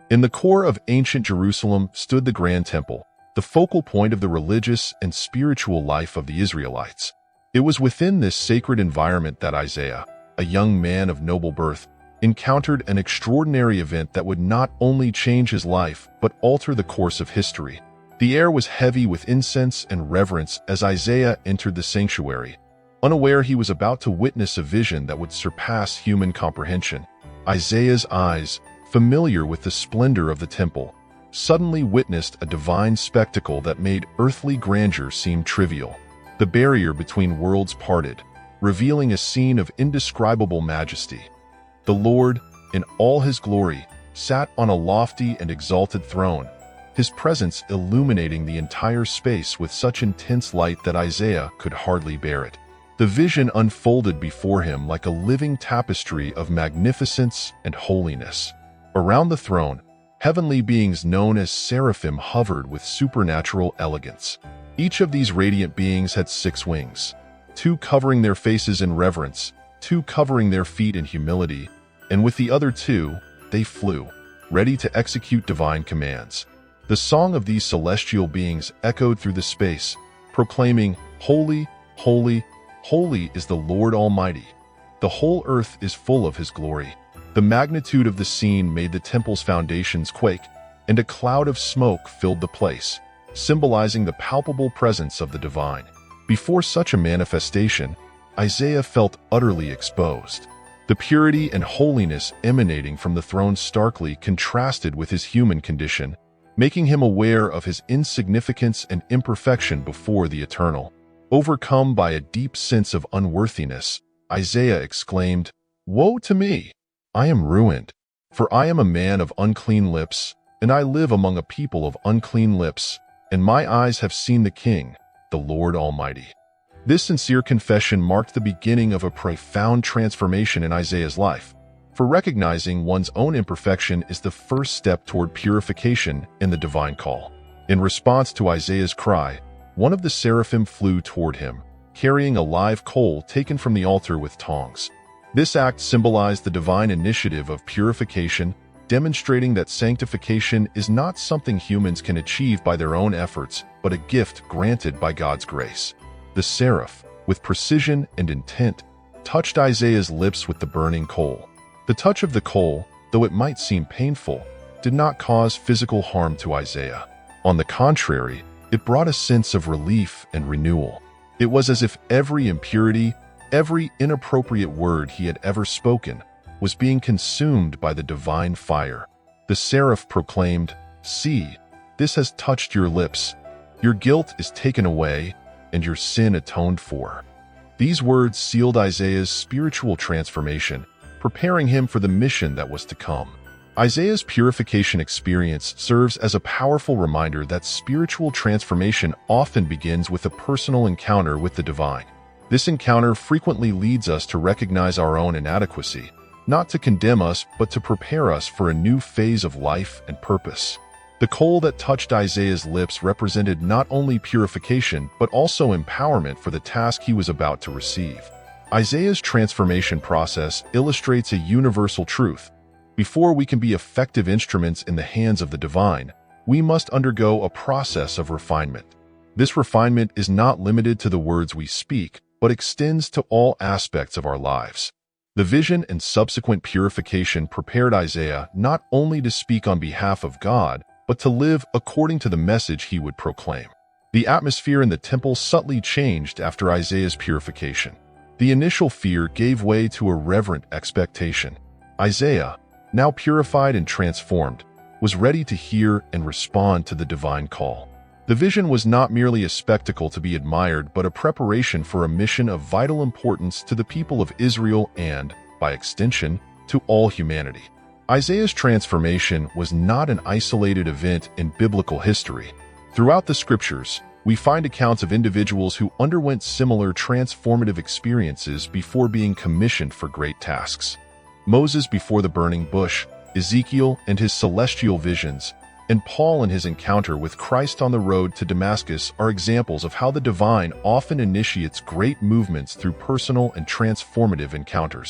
In the core of ancient Jerusalem stood the Grand Temple, the focal point of the religious and spiritual life of the Israelites. It was within this sacred environment that Isaiah, a young man of noble birth, encountered an extraordinary event that would not only change his life but alter the course of history. The air was heavy with incense and reverence as Isaiah entered the sanctuary. Unaware he was about to witness a vision that would surpass human comprehension, Isaiah's eyes, familiar with the splendor of the temple, suddenly witnessed a divine spectacle that made earthly grandeur seem trivial. The barrier between worlds parted, revealing a scene of indescribable majesty. The Lord, in all his glory, sat on a lofty and exalted throne, his presence illuminating the entire space with such intense light that Isaiah could hardly bear it. The vision unfolded before him like a living tapestry of magnificence and holiness. Around the throne, heavenly beings known as seraphim hovered with supernatural elegance. Each of these radiant beings had 6 wings, 2 covering their faces in reverence, 2 covering their feet in humility, and with the other 2, they flew, ready to execute divine commands. The song of these celestial beings echoed through the space, proclaiming, "Holy, holy, holy is the Lord Almighty. The whole earth is full of his glory." The magnitude of the scene made the temple's foundations quake, and a cloud of smoke filled the place, symbolizing the palpable presence of the divine. Before such a manifestation, Isaiah felt utterly exposed. The purity and holiness emanating from the throne starkly contrasted with his human condition, making him aware of his insignificance and imperfection before the eternal. Overcome by a deep sense of unworthiness, Isaiah exclaimed, "Woe to me! I am ruined, for I am a man of unclean lips, and I live among a people of unclean lips, and my eyes have seen the King, the Lord Almighty." This sincere confession marked the beginning of a profound transformation in Isaiah's life, for recognizing one's own imperfection is the first step toward purification in the divine call. In response to Isaiah's cry, one of the seraphim flew toward him, carrying a live coal taken from the altar with tongs. This act symbolized the divine initiative of purification, demonstrating that sanctification is not something humans can achieve by their own efforts, but a gift granted by God's grace. The seraph, with precision and intent, touched Isaiah's lips with the burning coal. The touch of the coal, though it might seem painful, did not cause physical harm to Isaiah. On the contrary, it brought a sense of relief and renewal. It was as if every impurity, every inappropriate word he had ever spoken, was being consumed by the divine fire. The seraph proclaimed, "See, this has touched your lips. Your guilt is taken away, and your sin atoned for." These words sealed Isaiah's spiritual transformation, preparing him for the mission that was to come. Isaiah's purification experience serves as a powerful reminder that spiritual transformation often begins with a personal encounter with the divine. This encounter frequently leads us to recognize our own inadequacy, not to condemn us, but to prepare us for a new phase of life and purpose. The coal that touched Isaiah's lips represented not only purification, but also empowerment for the task he was about to receive. Isaiah's transformation process illustrates a universal truth. Before we can be effective instruments in the hands of the divine, we must undergo a process of refinement. This refinement is not limited to the words we speak, but extends to all aspects of our lives. The vision and subsequent purification prepared Isaiah not only to speak on behalf of God, but to live according to the message he would proclaim. The atmosphere in the temple subtly changed after Isaiah's purification. The initial fear gave way to a reverent expectation. Isaiah, now purified and transformed, was ready to hear and respond to the divine call. The vision was not merely a spectacle to be admired, but a preparation for a mission of vital importance to the people of Israel and, by extension, to all humanity. Isaiah's transformation was not an isolated event in biblical history. Throughout the scriptures, we find accounts of individuals who underwent similar transformative experiences before being commissioned for great tasks. Moses before the burning bush, Ezekiel and his celestial visions, and Paul in his encounter with Christ on the road to Damascus are examples of how the divine often initiates great movements through personal and transformative encounters.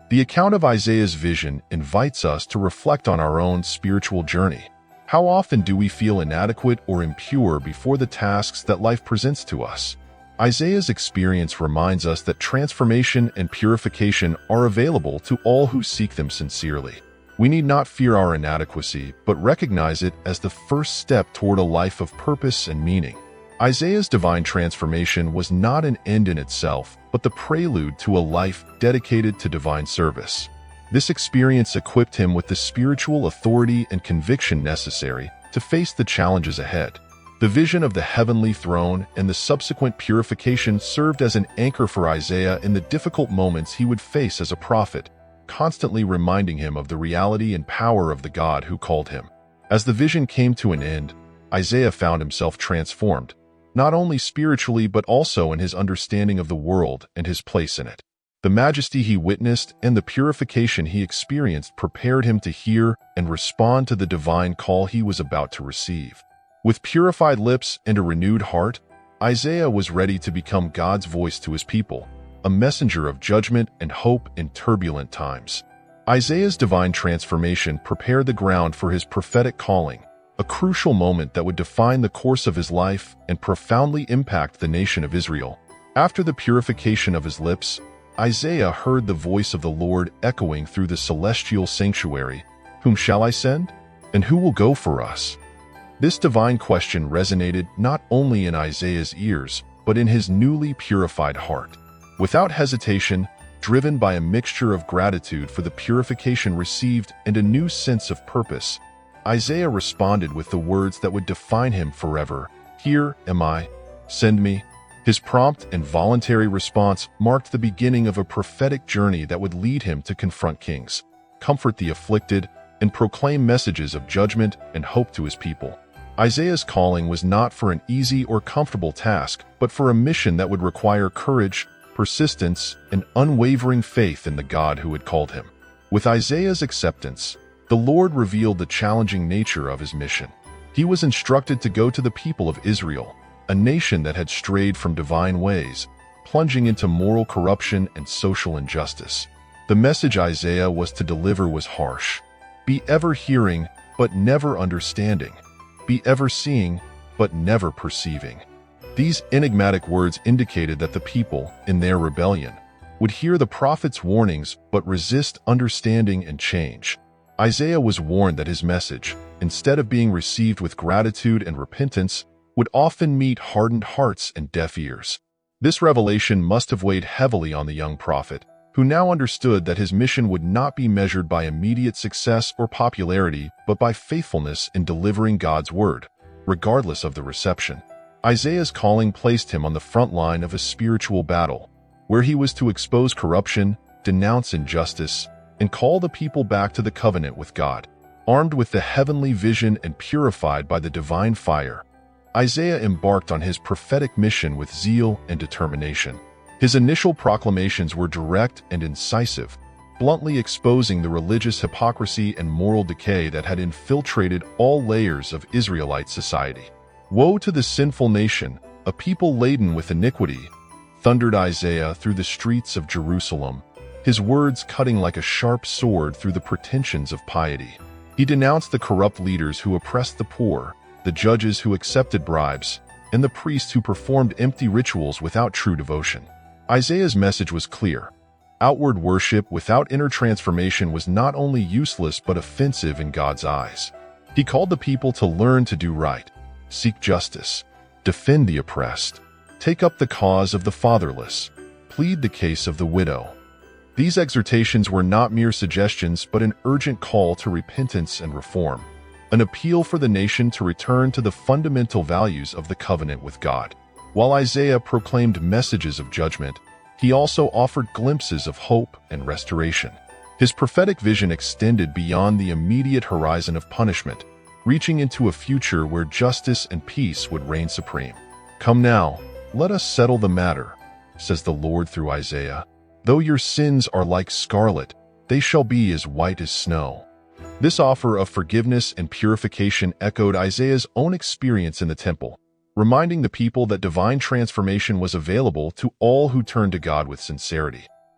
The account of Isaiah's vision invites us to reflect on our own spiritual journey. How often do we feel inadequate or impure before the tasks that life presents to us? Isaiah's experience reminds us that transformation and purification are available to all who seek them sincerely. We need not fear our inadequacy, but recognize it as the first step toward a life of purpose and meaning. Isaiah's divine transformation was not an end in itself, but the prelude to a life dedicated to divine service. This experience equipped him with the spiritual authority and conviction necessary to face the challenges ahead. The vision of the heavenly throne and the subsequent purification served as an anchor for Isaiah in the difficult moments he would face as a prophet, constantly reminding him of the reality and power of the God who called him. As the vision came to an end, Isaiah found himself transformed, not only spiritually but also in his understanding of the world and his place in it. The majesty he witnessed and the purification he experienced prepared him to hear and respond to the divine call he was about to receive. With purified lips and a renewed heart, Isaiah was ready to become God's voice to his people, a messenger of judgment and hope in turbulent times. Isaiah's divine transformation prepared the ground for his prophetic calling, a crucial moment that would define the course of his life and profoundly impact the nation of Israel. After the purification of his lips, Isaiah heard the voice of the Lord echoing through the celestial sanctuary, "Whom shall I send? And who will go for us?" This divine question resonated not only in Isaiah's ears, but in his newly purified heart. Without hesitation, driven by a mixture of gratitude for the purification received and a new sense of purpose, Isaiah responded with the words that would define him forever, "Here am I, send me." His prompt and voluntary response marked the beginning of a prophetic journey that would lead him to confront kings, comfort the afflicted, and proclaim messages of judgment and hope to his people. Isaiah's calling was not for an easy or comfortable task, but for a mission that would require courage, persistence, and unwavering faith in the God who had called him. With Isaiah's acceptance, the Lord revealed the challenging nature of his mission. He was instructed to go to the people of Israel, a nation that had strayed from divine ways, plunging into moral corruption and social injustice. The message Isaiah was to deliver was harsh. Be ever hearing, but never understanding. Be ever seeing, but never perceiving. These enigmatic words indicated that the people, in their rebellion, would hear the prophet's warnings but resist understanding and change. Isaiah was warned that his message, instead of being received with gratitude and repentance, would often meet hardened hearts and deaf ears. This revelation must have weighed heavily on the young prophet, who now understood that his mission would not be measured by immediate success or popularity, but by faithfulness in delivering God's word, regardless of the reception. Isaiah's calling placed him on the front line of a spiritual battle, where he was to expose corruption, denounce injustice, and call the people back to the covenant with God. Armed with the heavenly vision and purified by the divine fire, Isaiah embarked on his prophetic mission with zeal and determination. His initial proclamations were direct and incisive, bluntly exposing the religious hypocrisy and moral decay that had infiltrated all layers of Israelite society. "Woe to the sinful nation, a people laden with iniquity," thundered Isaiah through the streets of Jerusalem, his words cutting like a sharp sword through the pretensions of piety. He denounced the corrupt leaders who oppressed the poor, the judges who accepted bribes, and the priests who performed empty rituals without true devotion. Isaiah's message was clear. Outward worship without inner transformation was not only useless but offensive in God's eyes. He called the people to learn to do right, seek justice, defend the oppressed, take up the cause of the fatherless, plead the case of the widow. These exhortations were not mere suggestions but an urgent call to repentance and reform, an appeal for the nation to return to the fundamental values of the covenant with God. While Isaiah proclaimed messages of judgment, he also offered glimpses of hope and restoration. His prophetic vision extended beyond the immediate horizon of punishment, reaching into a future where justice and peace would reign supreme. "Come now, let us settle the matter," says the Lord through Isaiah. "Though your sins are like scarlet, they shall be as white as snow." This offer of forgiveness and purification echoed Isaiah's own experience in the temple, reminding the people that divine transformation was available to all who turned to God with sincerity.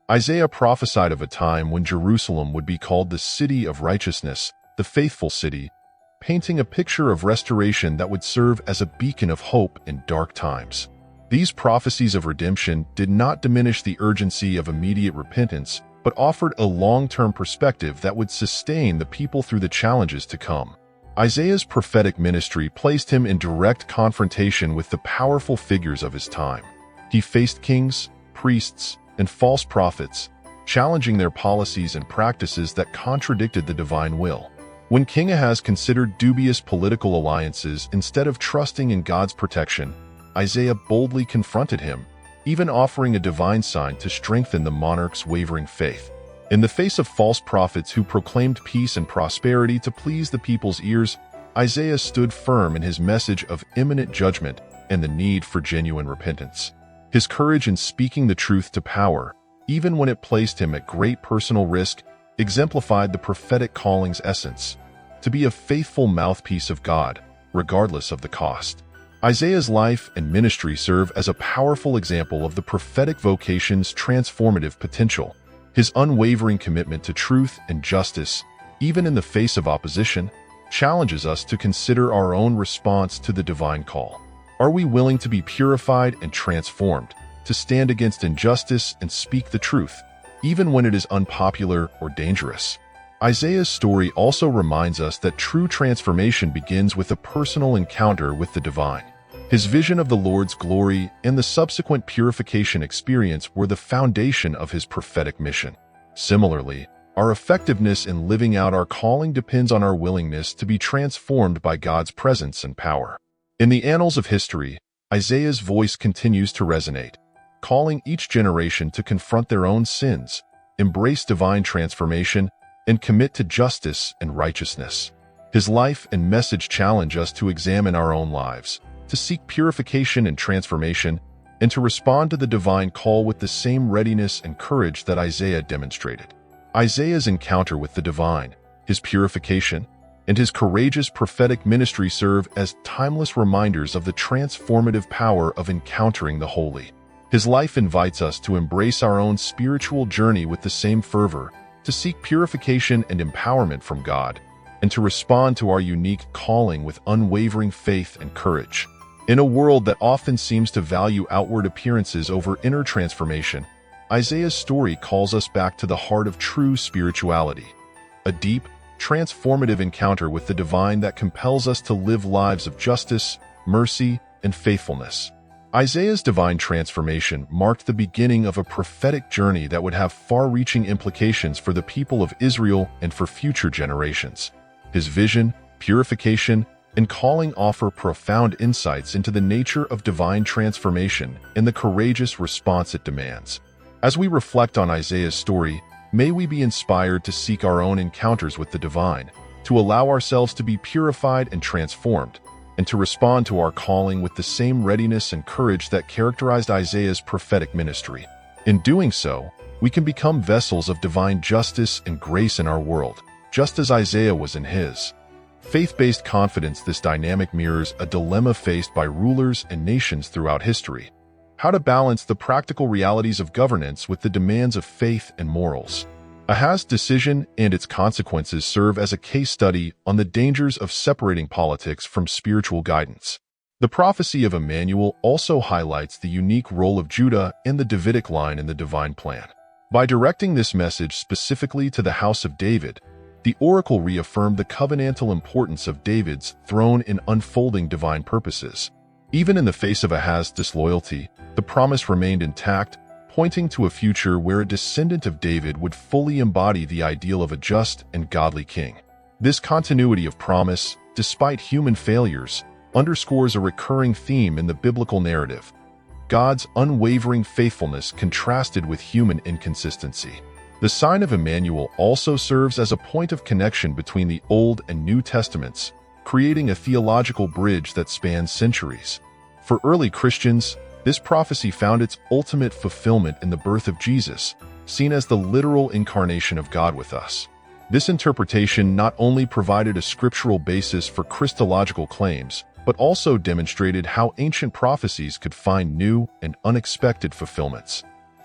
Isaiah prophesied of a time when Jerusalem would be called the city of righteousness, the faithful city, painting a picture of restoration that would serve as a beacon of hope in dark times. These prophecies of redemption did not diminish the urgency of immediate repentance, but offered a long-term perspective that would sustain the people through the challenges to come. Isaiah's prophetic ministry placed him in direct confrontation with the powerful figures of his time. He faced kings, priests, and false prophets, challenging their policies and practices that contradicted the divine will. When King Ahaz considered dubious political alliances instead of trusting in God's protection, Isaiah boldly confronted him, even offering a divine sign to strengthen the monarch's wavering faith. In the face of false prophets who proclaimed peace and prosperity to please the people's ears, Isaiah stood firm in his message of imminent judgment and the need for genuine repentance. His courage in speaking the truth to power, even when it placed him at great personal risk, exemplified the prophetic calling's essence: to be a faithful mouthpiece of God, regardless of the cost. Isaiah's life and ministry serve as a powerful example of the prophetic vocation's transformative potential. His unwavering commitment to truth and justice, even in the face of opposition, challenges us to consider our own response to the divine call. Are we willing to be purified and transformed, to stand against injustice and speak the truth, even when it is unpopular or dangerous? Isaiah's story also reminds us that true transformation begins with a personal encounter with the divine. His vision of the Lord's glory and the subsequent purification experience were the foundation of his prophetic mission. Similarly, our effectiveness in living out our calling depends on our willingness to be transformed by God's presence and power. In the annals of history, Isaiah's voice continues to resonate, calling each generation to confront their own sins, embrace divine transformation, and commit to justice and righteousness. His life and message challenge us to examine our own lives, to seek purification and transformation, and to respond to the divine call with the same readiness and courage that Isaiah demonstrated. Isaiah's encounter with the divine, his purification, and his courageous prophetic ministry serve as timeless reminders of the transformative power of encountering the holy. His life invites us to embrace our own spiritual journey with the same fervor, to seek purification and empowerment from God, and to respond to our unique calling with unwavering faith and courage. In a world that often seems to value outward appearances over inner transformation, Isaiah's story calls us back to the heart of true spirituality, a deep, transformative encounter with the divine that compels us to live lives of justice, mercy, and faithfulness. Isaiah's divine transformation marked the beginning of a prophetic journey that would have far-reaching implications for the people of Israel and for future generations. His vision, purification, and calling offer profound insights into the nature of divine transformation and the courageous response it demands. As we reflect on Isaiah's story, may we be inspired to seek our own encounters with the divine, to allow ourselves to be purified and transformed, and to respond to our calling with the same readiness and courage that characterized Isaiah's prophetic ministry. In doing so, we can become vessels of divine justice and grace in our world, just as Isaiah was in his. Faith-based confidence. This dynamic mirrors a dilemma faced by rulers and nations throughout history: how to balance the practical realities of governance with the demands of faith and morals. Ahaz's decision and its consequences serve as a case study on the dangers of separating politics from spiritual guidance. The prophecy of Emmanuel also highlights the unique role of Judah and the Davidic line in the divine plan. By directing this message specifically to the house of David, the oracle reaffirmed the covenantal importance of David's throne in unfolding divine purposes. Even in the face of Ahaz's disloyalty, the promise remained intact, pointing to a future where a descendant of David would fully embody the ideal of a just and godly king. This continuity of promise, despite human failures, underscores a recurring theme in the biblical narrative: God's unwavering faithfulness contrasted with human inconsistency. The sign of Emmanuel also serves as a point of connection between the Old and New Testaments, creating a theological bridge that spans centuries. For early Christians, this prophecy found its ultimate fulfillment in the birth of Jesus, seen as the literal incarnation of God with us. This interpretation not only provided a scriptural basis for Christological claims, but also demonstrated how ancient prophecies could find new and unexpected fulfillments.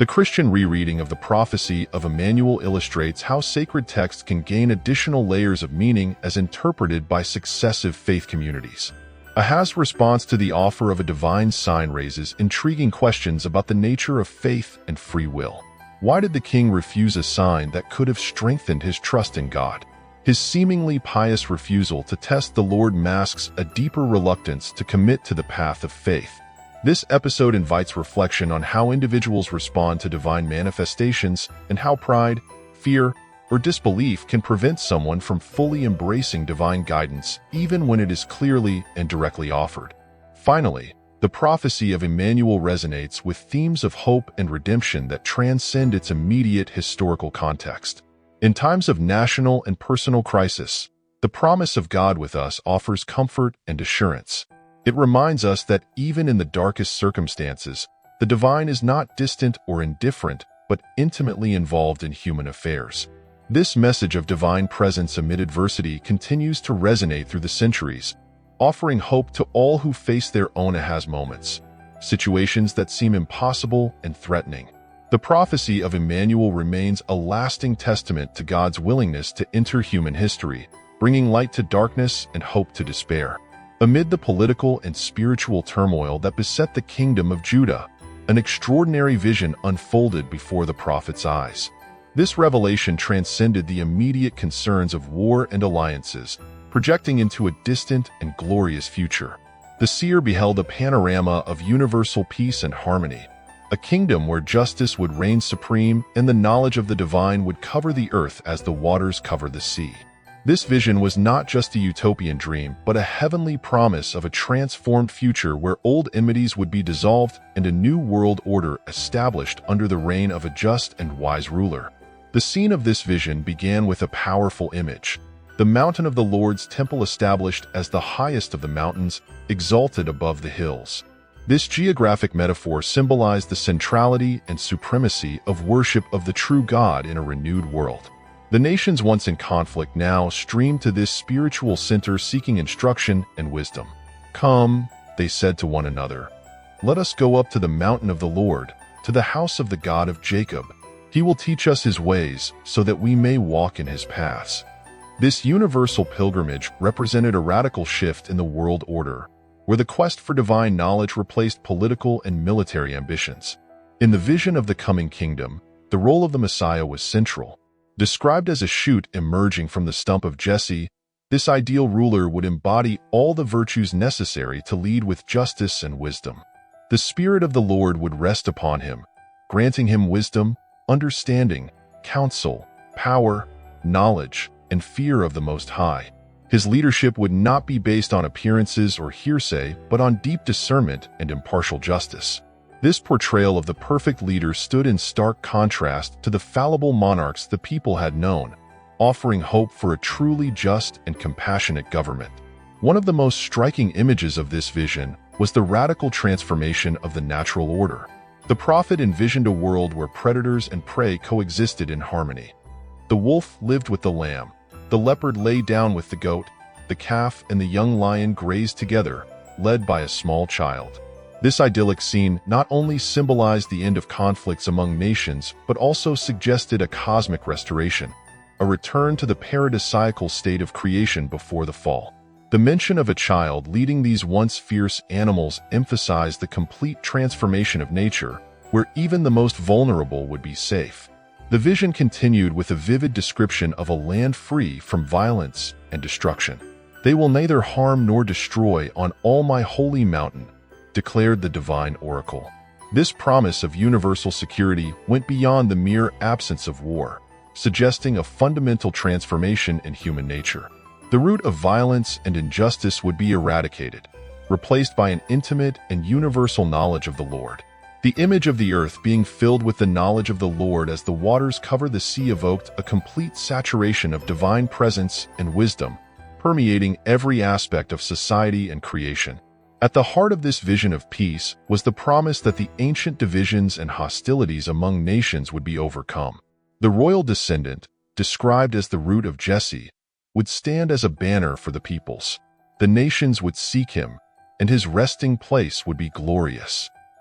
The Christian rereading of the prophecy of Emmanuel illustrates how sacred text can gain additional layers of meaning as interpreted by successive faith communities. Ahaz's response to the offer of a divine sign raises intriguing questions about the nature of faith and free will. Why did the king refuse a sign that could have strengthened his trust in God? His seemingly pious refusal to test the Lord masks a deeper reluctance to commit to the path of faith. This episode invites reflection on how individuals respond to divine manifestations and how pride, fear, or disbelief can prevent someone from fully embracing divine guidance even when it is clearly and directly offered. Finally, the prophecy of Emmanuel resonates with themes of hope and redemption that transcend its immediate historical context. In times of national and personal crisis, the promise of God with us offers comfort and assurance. It reminds us that even in the darkest circumstances, the divine is not distant or indifferent, but intimately involved in human affairs. This message of divine presence amid adversity continues to resonate through the centuries, offering hope to all who face their own Ahaz moments, situations that seem impossible and threatening. The prophecy of Emmanuel remains a lasting testament to God's willingness to enter human history, bringing light to darkness and hope to despair. Amid the political and spiritual turmoil that beset the kingdom of Judah, an extraordinary vision unfolded before the prophet's eyes. This revelation transcended the immediate concerns of war and alliances, projecting into a distant and glorious future. The seer beheld a panorama of universal peace and harmony, a kingdom where justice would reign supreme and the knowledge of the divine would cover the earth as the waters cover the sea. This vision was not just a utopian dream, but a heavenly promise of a transformed future where old enmities would be dissolved and a new world order established under the reign of a just and wise ruler. The scene of this vision began with a powerful image. The mountain of the Lord's temple established as the highest of the mountains, exalted above the hills. This geographic metaphor symbolized the centrality and supremacy of worship of the true God in a renewed world. The nations once in conflict now streamed to this spiritual center seeking instruction and wisdom. "Come," they said to one another, "let us go up to the mountain of the Lord, to the house of the God of Jacob. He will teach us his ways so that we may walk in his paths." This universal pilgrimage represented a radical shift in the world order, where the quest for divine knowledge replaced political and military ambitions. In the vision of the coming kingdom, the role of the Messiah was central. Described as a shoot emerging from the stump of Jesse, this ideal ruler would embody all the virtues necessary to lead with justice and wisdom. The Spirit of the Lord would rest upon him, granting him wisdom, understanding, counsel, power, knowledge, and fear of the Most High. His leadership would not be based on appearances or hearsay, but on deep discernment and impartial justice. This portrayal of the perfect leader stood in stark contrast to the fallible monarchs the people had known, offering hope for a truly just and compassionate government. One of the most striking images of this vision was the radical transformation of the natural order. The prophet envisioned a world where predators and prey coexisted in harmony. The wolf lived with the lamb, the leopard lay down with the goat, the calf and the young lion grazed together, led by a small child. This idyllic scene not only symbolized the end of conflicts among nations, but also suggested a cosmic restoration, a return to the paradisiacal state of creation before the fall. The mention of a child leading these once fierce animals emphasized the complete transformation of nature, where even the most vulnerable would be safe. The vision continued with a vivid description of a land free from violence and destruction. "They will neither harm nor destroy on all my holy mountain," declared the divine oracle. This promise of universal security went beyond the mere absence of war, suggesting a fundamental transformation in human nature. The root of violence and injustice would be eradicated, replaced by an intimate and universal knowledge of the Lord. The image of the earth being filled with the knowledge of the Lord as the waters cover the sea evoked a complete saturation of divine presence and wisdom, permeating every aspect of society and creation. At the heart of this vision of peace was the promise that the ancient divisions and hostilities among nations would be overcome. The royal descendant, described as the root of Jesse, would stand as a banner for the peoples. The nations would seek him, and his resting place would be glorious.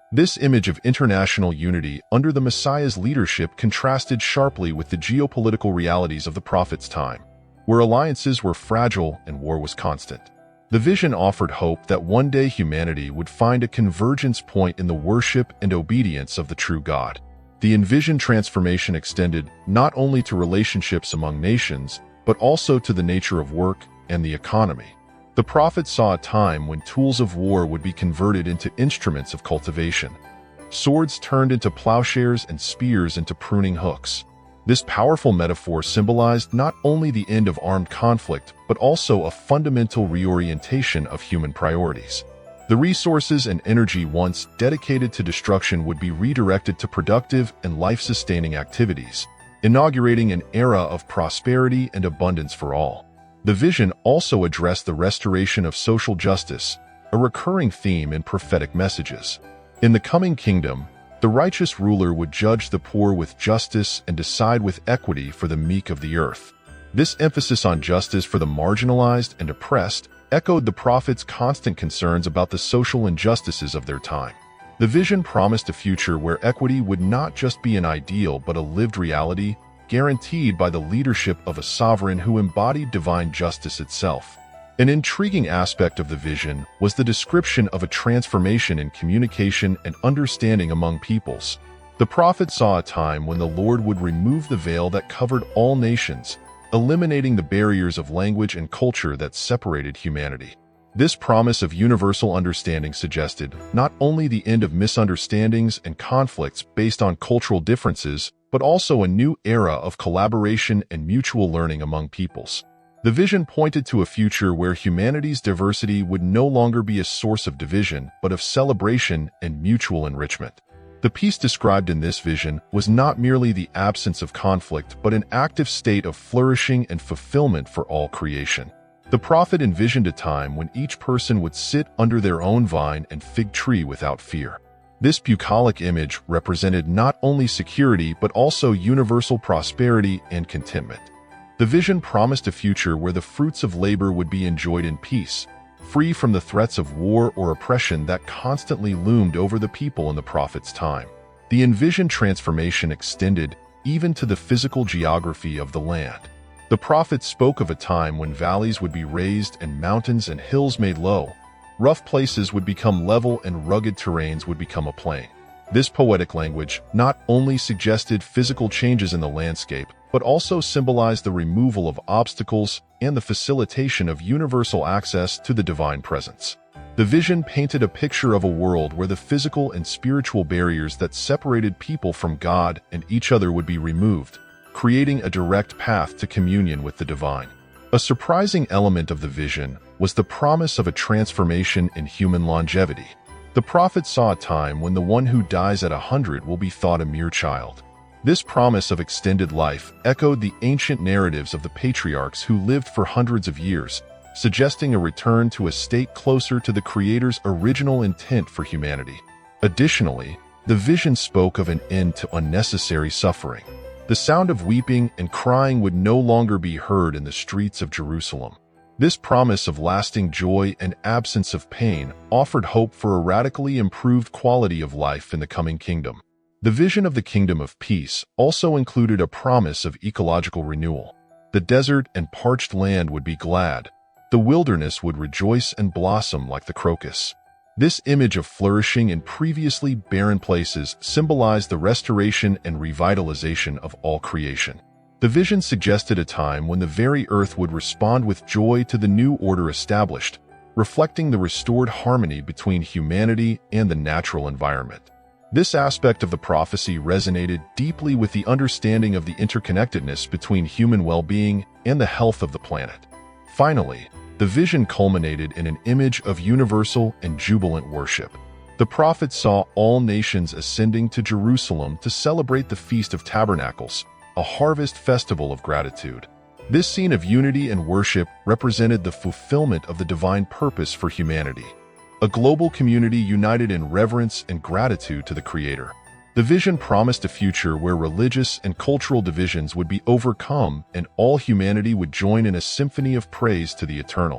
This image of international unity under the Messiah's leadership contrasted sharply with the geopolitical realities of the prophet's time, where alliances were fragile and war was constant. The vision offered hope that one day humanity would find a convergence point in the worship and obedience of the true God. The envisioned transformation extended not only to relationships among nations, but also to the nature of work and the economy. The prophet saw a time when tools of war would be converted into instruments of cultivation. Swords turned into plowshares and spears into pruning hooks. This powerful metaphor symbolized not only the end of armed conflict, but also a fundamental reorientation of human priorities. The resources and energy once dedicated to destruction would be redirected to productive and life-sustaining activities, inaugurating an era of prosperity and abundance for all. The vision also addressed the restoration of social justice, a recurring theme in prophetic messages. In the coming kingdom, the righteous ruler would judge the poor with justice and decide with equity for the meek of the earth. This emphasis on justice for the marginalized and oppressed echoed the prophet's constant concerns about the social injustices of their time. The vision promised a future where equity would not just be an ideal but a lived reality, guaranteed by the leadership of a sovereign who embodied divine justice itself. An intriguing aspect of the vision was the description of a transformation in communication and understanding among peoples. The prophet saw a time when the Lord would remove the veil that covered all nations, eliminating the barriers of language and culture that separated humanity. This promise of universal understanding suggested not only the end of misunderstandings and conflicts based on cultural differences, but also a new era of collaboration and mutual learning among peoples. The vision pointed to a future where humanity's diversity would no longer be a source of division, but of celebration and mutual enrichment. The peace described in this vision was not merely the absence of conflict, but an active state of flourishing and fulfillment for all creation. The prophet envisioned a time when each person would sit under their own vine and fig tree without fear. This bucolic image represented not only security but also universal prosperity and contentment. The vision promised a future where the fruits of labor would be enjoyed in peace, free from the threats of war or oppression that constantly loomed over the people in the prophet's time. The envisioned transformation extended even to the physical geography of the land. The prophet spoke of a time when valleys would be raised and mountains and hills made low. Rough places would become level and rugged terrains would become a plain. This poetic language not only suggested physical changes in the landscape, but also symbolized the removal of obstacles and the facilitation of universal access to the divine presence. The vision painted a picture of a world where the physical and spiritual barriers that separated people from God and each other would be removed, creating a direct path to communion with the divine. A surprising element of the vision was the promise of a transformation in human longevity. The prophet saw a time when the one who dies at 100 will be thought a mere child. This promise of extended life echoed the ancient narratives of the patriarchs who lived for hundreds of years, suggesting a return to a state closer to the Creator's original intent for humanity. Additionally, the vision spoke of an end to unnecessary suffering. The sound of weeping and crying would no longer be heard in the streets of Jerusalem. This promise of lasting joy and absence of pain offered hope for a radically improved quality of life in the coming kingdom. The vision of the kingdom of peace also included a promise of ecological renewal. The desert and parched land would be glad. The wilderness would rejoice and blossom like the crocus. This image of flourishing in previously barren places symbolized the restoration and revitalization of all creation. The vision suggested a time when the very earth would respond with joy to the new order established, reflecting the restored harmony between humanity and the natural environment. This aspect of the prophecy resonated deeply with the understanding of the interconnectedness between human well-being and the health of the planet. Finally, the vision culminated in an image of universal and jubilant worship. The prophet saw all nations ascending to Jerusalem to celebrate the Feast of Tabernacles, a harvest festival of gratitude. This scene of unity and worship represented the fulfillment of the divine purpose for humanity, a global community united in reverence and gratitude to the Creator. The vision promised a future where religious and cultural divisions would be overcome and all humanity would join in a symphony of praise to the Eternal.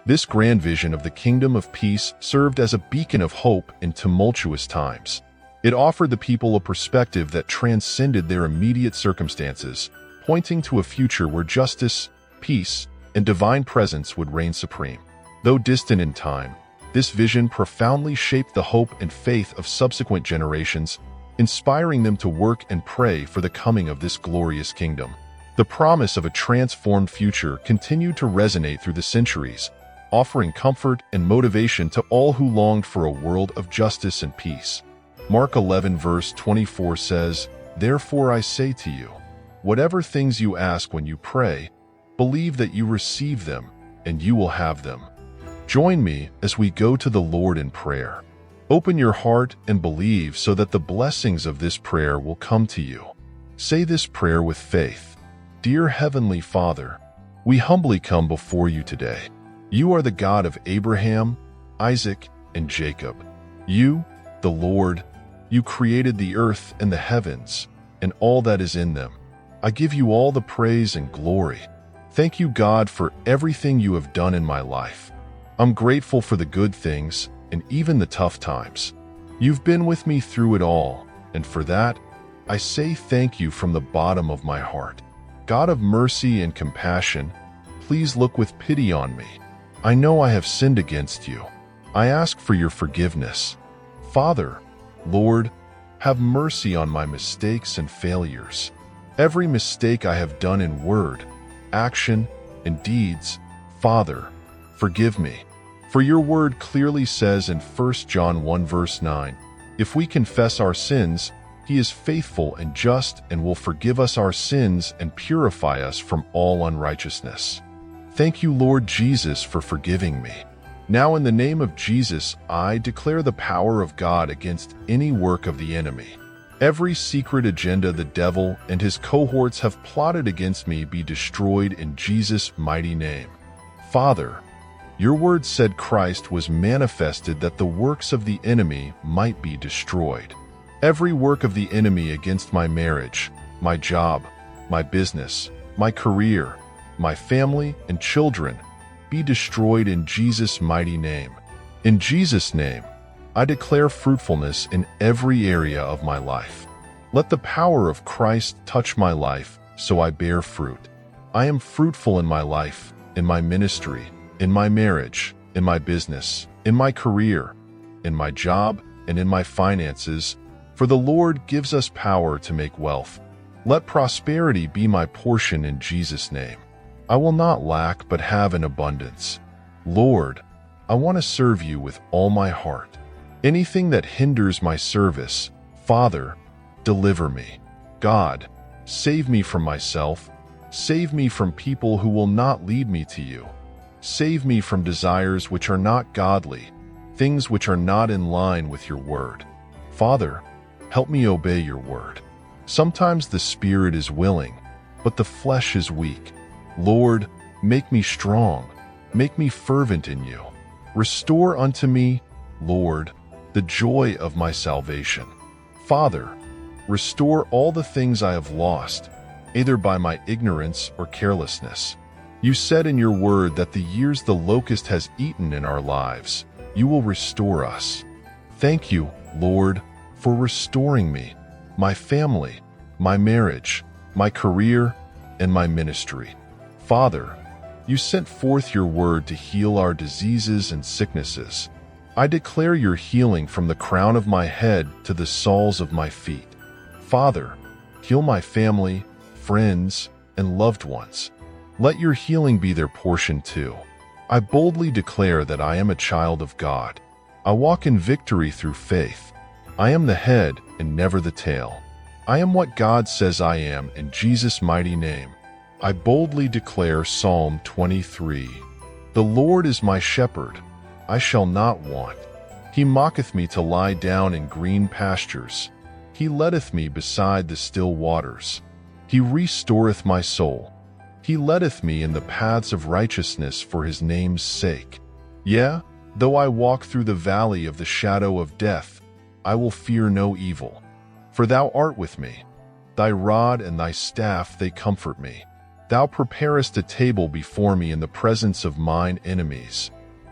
This grand vision of the kingdom of peace served as a beacon of hope in tumultuous times. It offered the people a perspective that transcended their immediate circumstances, pointing to a future where justice, peace, and divine presence would reign supreme. Though distant in time, this vision profoundly shaped the hope and faith of subsequent generations, inspiring them to work and pray for the coming of this glorious kingdom. The promise of a transformed future continued to resonate through the centuries, offering comfort and motivation to all who longed for a world of justice and peace. Mark 11 verse 24 says, "Therefore I say to you, whatever things you ask when you pray, believe that you receive them, and you will have them." Join me as we go to the Lord in prayer. Open your heart and believe so that the blessings of this prayer will come to you. Say this prayer with faith. Dear Heavenly Father, we humbly come before you today. You are the God of Abraham, Isaac, and Jacob. You, the Lord, you created the earth and the heavens, and all that is in them. I give you all the praise and glory. Thank you, God, for everything you have done in my life. I'm grateful for the good things and even the tough times. You've been with me through it all, and for that, I say thank you from the bottom of my heart. God of mercy and compassion, please look with pity on me. I know I have sinned against you. I ask for your forgiveness. Father, Lord, have mercy on my mistakes and failures. Every mistake I have done in word, action, and deeds, Father, forgive me. For your word clearly says in 1 John 1 verse 9, if we confess our sins, he is faithful and just and will forgive us our sins and purify us from all unrighteousness. Thank you, Lord Jesus, for forgiving me. Now in the name of Jesus, I declare the power of God against any work of the enemy. Every secret agenda the devil and his cohorts have plotted against me be destroyed in Jesus' mighty name. Father, your word said Christ was manifested that the works of the enemy might be destroyed. Every work of the enemy against my marriage, my job, my business, my career, my family and children, be destroyed in Jesus' mighty name. In Jesus' name, I declare fruitfulness in every area of my life. Let the power of Christ touch my life so I bear fruit. I am fruitful in my life, in my ministry, in my marriage, in my business, in my career, in my job, and in my finances, for the Lord gives us power to make wealth. Let prosperity be my portion in Jesus' name. I will not lack but have an abundance. Lord, I want to serve you with all my heart. Anything that hinders my service, Father, deliver me. God, save me from myself. Save me from people who will not lead me to you. Save me from desires which are not godly, things which are not in line with your word. Father, help me obey your word. Sometimes the spirit is willing, but the flesh is weak. Lord, make me strong. Make me fervent in you. Restore unto me, Lord, the joy of my salvation. Father, restore all the things I have lost, either by my ignorance or carelessness. You said in your word that the years the locust has eaten in our lives, you will restore us. Thank you, Lord, for restoring me, my family, my marriage, my career, and my ministry. Father, you sent forth your word to heal our diseases and sicknesses. I declare your healing from the crown of my head to the soles of my feet. Father, heal my family, friends, and loved ones. Let your healing be their portion too. I boldly declare that I am a child of God. I walk in victory through faith. I am the head and never the tail. I am what God says I am in Jesus' mighty name. I boldly declare Psalm 23. The Lord is my shepherd, I shall not want. He maketh me to lie down in green pastures. He leadeth me beside the still waters. He restoreth my soul. He leadeth me in the paths of righteousness for his name's sake. Yea, though I walk through the valley of the shadow of death, I will fear no evil. For thou art with me. Thy rod and thy staff, they comfort me. Thou preparest a table before me in the presence of mine enemies.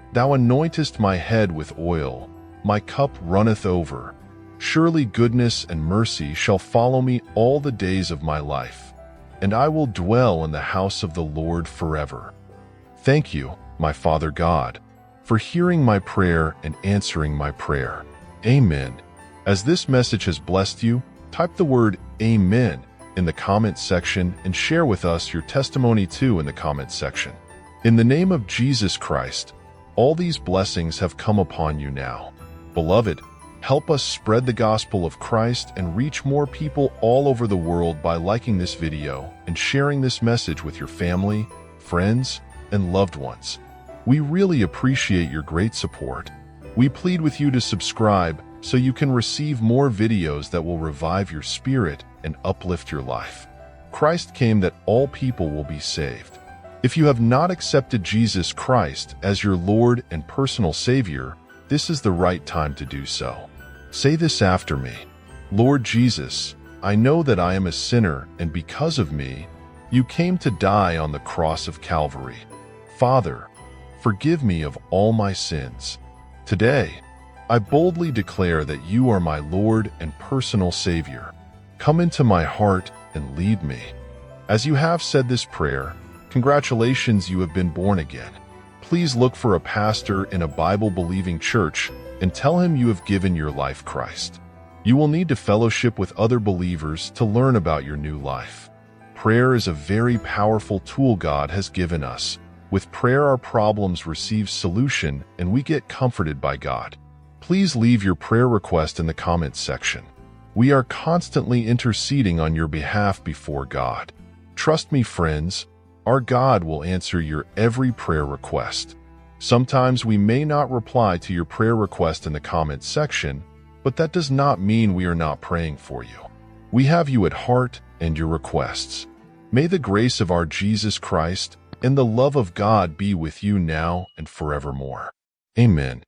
Thou anointest my head with oil, my cup runneth over. Surely goodness and mercy shall follow me all the days of my life, and I will dwell in the house of the Lord forever. Thank you, my Father God, for hearing my prayer and answering my prayer. Amen. As this message has blessed you, type the word Amen in the comment section and share with us your testimony too in the comment section. In the name of Jesus Christ, all these blessings have come upon you now. Beloved, help us spread the gospel of Christ and reach more people all over the world by liking this video and sharing this message with your family, friends, and loved ones. We really appreciate your great support. We plead with you to subscribe so you can receive more videos that will revive your spirit and uplift your life. Christ came that all people will be saved. If you have not accepted Jesus Christ as your Lord and personal Savior, this is the right time to do so. Say this after me. Lord Jesus, I know that I am a sinner, and because of me, you came to die on the cross of Calvary. Father, forgive me of all my sins. Today, I boldly declare that you are my Lord and personal Savior. Come into my heart and lead me. As you have said this prayer, congratulations, you have been born again. Please look for a pastor in a Bible-believing church and tell him you have given your life to Christ. You will need to fellowship with other believers to learn about your new life. Prayer is a very powerful tool God has given us. With prayer, our problems receive solution and we get comforted by God. Please leave your prayer request in the comments section. We are constantly interceding on your behalf before God. Trust me, friends, our God will answer your every prayer request. Sometimes we may not reply to your prayer request in the comments section, but that does not mean we are not praying for you. We have you at heart and your requests. May the grace of our Jesus Christ and the love of God be with you now and forevermore. Amen.